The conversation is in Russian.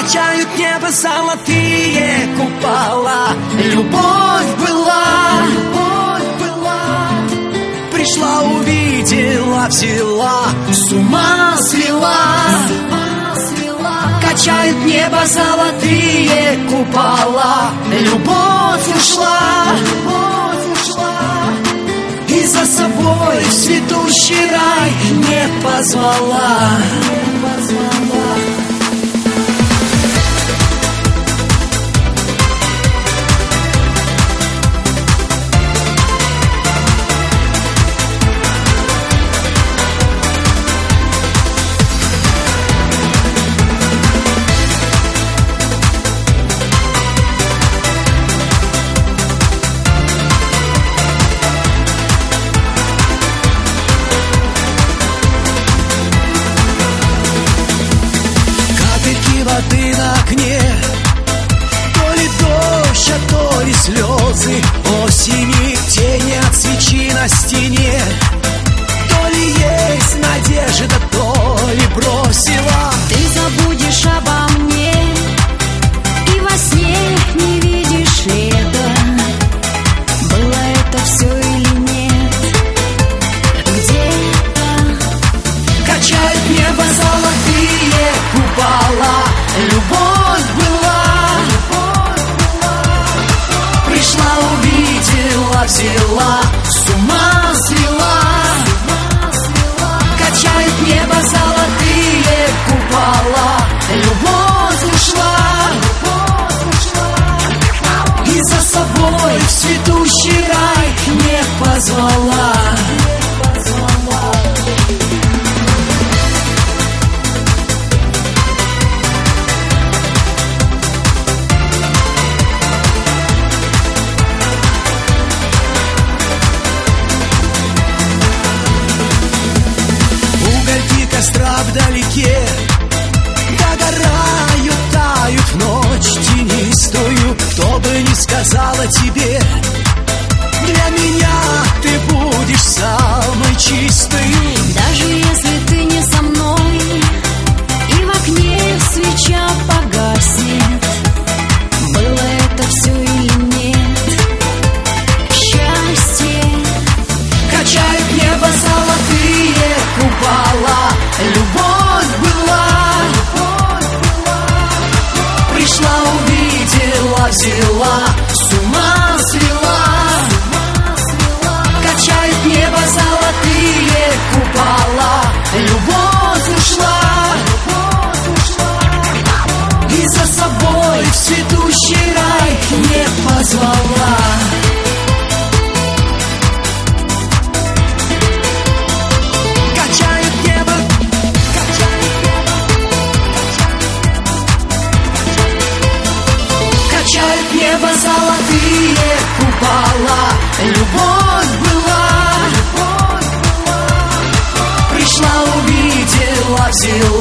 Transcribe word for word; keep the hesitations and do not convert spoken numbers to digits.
Качают небо золотые купола. Любовь была, любовь была. Пришла, увидела, взяла, с ума свела. Качают небо золотые купола. Любовь ушла, любовь ушла. И за собой в цветущий рай не позвала, не позвала. Воды на окне, то ли дождь, а то ли слезы осени, тени от свечи на стене. То ли есть надежда, то ли бросила. Ты забудешь обо мне и во сне не видишь лета. Было это все или нет? Где-то качает небо золотые купола. Любовь была, любовь была. Пришла, увидела, взяла, с ума свела. Качает небо золотые купола. Любовь ушла, любовь ушла. И за собой в цветущий рай не позвала. Костра вдалеке догорают, тают в ночь тенистую. Кто бы ни сказала тебе, для меня ты будешь самой чистой. даже если ты не со мной, и в окне свеча погаснет. Было это все или нет? Счастье качает небо золотые купола. Любовь была, любовь была. Пришла, увидела, взяла, с ума свела. Качает небо золотые купола. Любовь ушла, любовь ушла. И за собой в цветущий рай не позвала. Небо золотые купола. Любовь была, любовь была. Пришла, увидела, взяла.